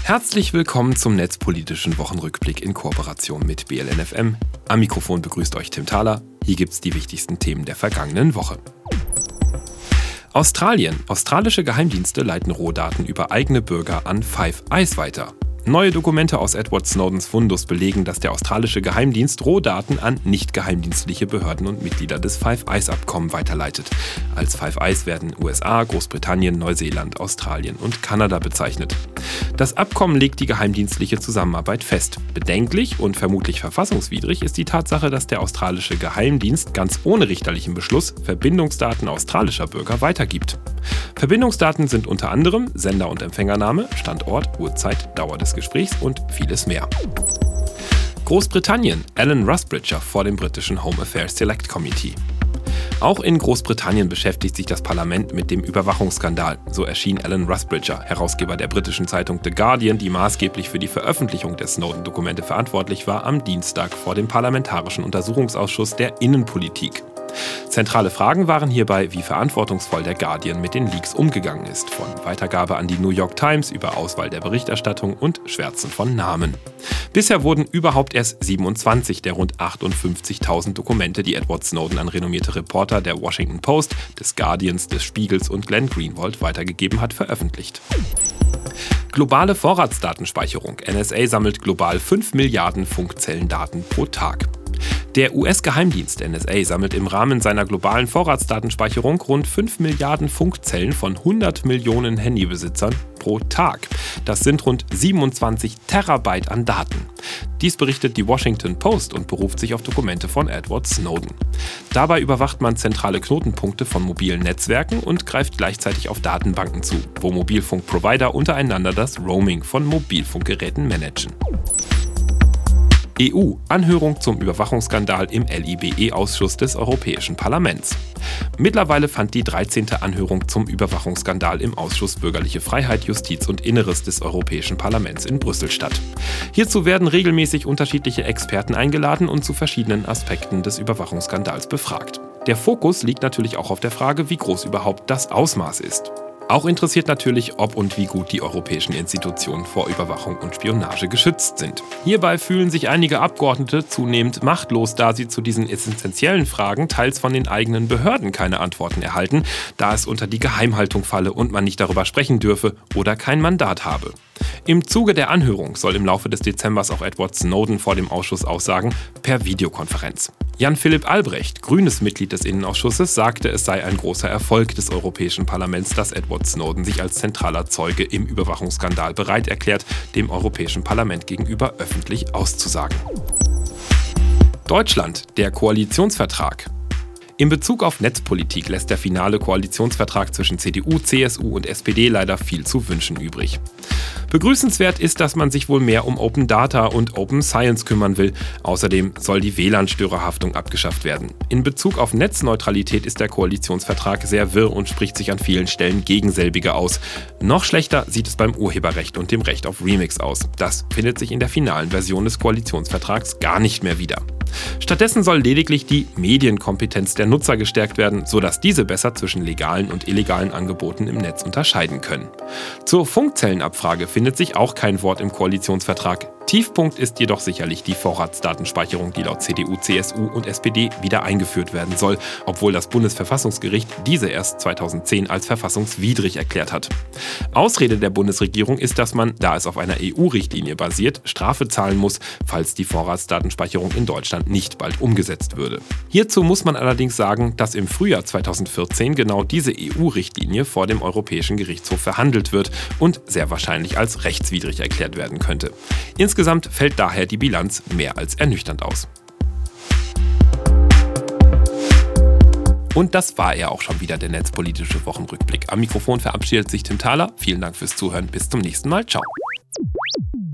Herzlich willkommen zum netzpolitischen Wochenrückblick in Kooperation mit BLN FM. Am Mikrofon begrüßt euch Tim Thaler. Hier gibt's die wichtigsten Themen der vergangenen Woche. Australien. Australische Geheimdienste leiten Rohdaten über eigene Bürger an Five Eyes weiter. Neue Dokumente aus Edward Snowdens Fundus belegen, dass der australische Geheimdienst Rohdaten an nicht-geheimdienstliche Behörden und Mitglieder des Five Eyes-Abkommen weiterleitet. Als Five Eyes werden USA, Großbritannien, Neuseeland, Australien und Kanada bezeichnet. Das Abkommen legt die geheimdienstliche Zusammenarbeit fest. Bedenklich und vermutlich verfassungswidrig ist die Tatsache, dass der australische Geheimdienst ganz ohne richterlichen Beschluss Verbindungsdaten australischer Bürger weitergibt. Verbindungsdaten sind unter anderem Sender- und Empfängername, Standort, Uhrzeit, Dauer des Gesprächs und vieles mehr. Großbritannien. Alan Rusbridger vor dem britischen Home Affairs Select Committee. Auch in Großbritannien beschäftigt sich das Parlament mit dem Überwachungsskandal. So erschien Alan Rusbridger, Herausgeber der britischen Zeitung The Guardian, die maßgeblich für die Veröffentlichung der Snowden-Dokumente verantwortlich war, am Dienstag vor dem Parlamentarischen Untersuchungsausschuss der Innenpolitik. Zentrale Fragen waren hierbei, wie verantwortungsvoll der Guardian mit den Leaks umgegangen ist, von Weitergabe an die New York Times über Auswahl der Berichterstattung und Schwärzen von Namen. Bisher wurden überhaupt erst 27 der rund 58.000 Dokumente, die Edward Snowden an renommierte Reporter der Washington Post, des Guardians, des Spiegels und Glenn Greenwald weitergegeben hat, veröffentlicht. Globale Vorratsdatenspeicherung. NSA sammelt global 5 Milliarden Funkzellendaten pro Tag. Der US-Geheimdienst NSA sammelt im Rahmen seiner globalen Vorratsdatenspeicherung rund 5 Milliarden Funkzellen von 100 Millionen Handybesitzern pro Tag. Das sind rund 27 Terabyte an Daten. Dies berichtet die Washington Post und beruft sich auf Dokumente von Edward Snowden. Dabei überwacht man zentrale Knotenpunkte von mobilen Netzwerken und greift gleichzeitig auf Datenbanken zu, wo Mobilfunkprovider untereinander das Roaming von Mobilfunkgeräten managen. EU. Anhörung zum Überwachungsskandal im LIBE-Ausschuss des Europäischen Parlaments. Mittlerweile fand die 13. Anhörung zum Überwachungsskandal im Ausschuss Bürgerliche Freiheit, Justiz und Inneres des Europäischen Parlaments in Brüssel statt. Hierzu werden regelmäßig unterschiedliche Experten eingeladen und zu verschiedenen Aspekten des Überwachungsskandals befragt. Der Fokus liegt natürlich auch auf der Frage, wie groß überhaupt das Ausmaß ist. Auch interessiert natürlich, ob und wie gut die europäischen Institutionen vor Überwachung und Spionage geschützt sind. Hierbei fühlen sich einige Abgeordnete zunehmend machtlos, da sie zu diesen essentiellen Fragen teils von den eigenen Behörden keine Antworten erhalten, da es unter die Geheimhaltung falle und man nicht darüber sprechen dürfe oder kein Mandat habe. Im Zuge der Anhörung soll im Laufe des Dezembers auch Edward Snowden vor dem Ausschuss aussagen, per Videokonferenz. Jan-Philipp Albrecht, grünes Mitglied des Innenausschusses, sagte, es sei ein großer Erfolg des Europäischen Parlaments, dass Edward Snowden sich als zentraler Zeuge im Überwachungsskandal bereit erklärt, dem Europäischen Parlament gegenüber öffentlich auszusagen. Deutschland, der Koalitionsvertrag. In Bezug auf Netzpolitik lässt der finale Koalitionsvertrag zwischen CDU, CSU und SPD leider viel zu wünschen übrig. Begrüßenswert ist, dass man sich wohl mehr um Open Data und Open Science kümmern will. Außerdem soll die WLAN-Störerhaftung abgeschafft werden. In Bezug auf Netzneutralität ist der Koalitionsvertrag sehr wirr und spricht sich an vielen Stellen gegen selbige aus. Noch schlechter sieht es beim Urheberrecht und dem Recht auf Remix aus. Das findet sich in der finalen Version des Koalitionsvertrags gar nicht mehr wieder. Stattdessen soll lediglich die Medienkompetenz der Nutzer gestärkt werden, sodass diese besser zwischen legalen und illegalen Angeboten im Netz unterscheiden können. Zur Funkzellenabfrage findet sich auch kein Wort im Koalitionsvertrag. Tiefpunkt ist jedoch sicherlich die Vorratsdatenspeicherung, die laut CDU, CSU und SPD wieder eingeführt werden soll, obwohl das Bundesverfassungsgericht diese erst 2010 als verfassungswidrig erklärt hat. Ausrede der Bundesregierung ist, dass man, da es auf einer EU-Richtlinie basiert, Strafe zahlen muss, falls die Vorratsdatenspeicherung in Deutschland nicht bald umgesetzt würde. Hierzu muss man allerdings sagen, dass im Frühjahr 2014 genau diese EU-Richtlinie vor dem Europäischen Gerichtshof verhandelt wird und sehr wahrscheinlich als rechtswidrig erklärt werden könnte. Insgesamt fällt daher die Bilanz mehr als ernüchternd aus. Und das war er auch schon wieder, der netzpolitische Wochenrückblick. Am Mikrofon verabschiedet sich Tim Thaler. Vielen Dank fürs Zuhören. Bis zum nächsten Mal. Ciao.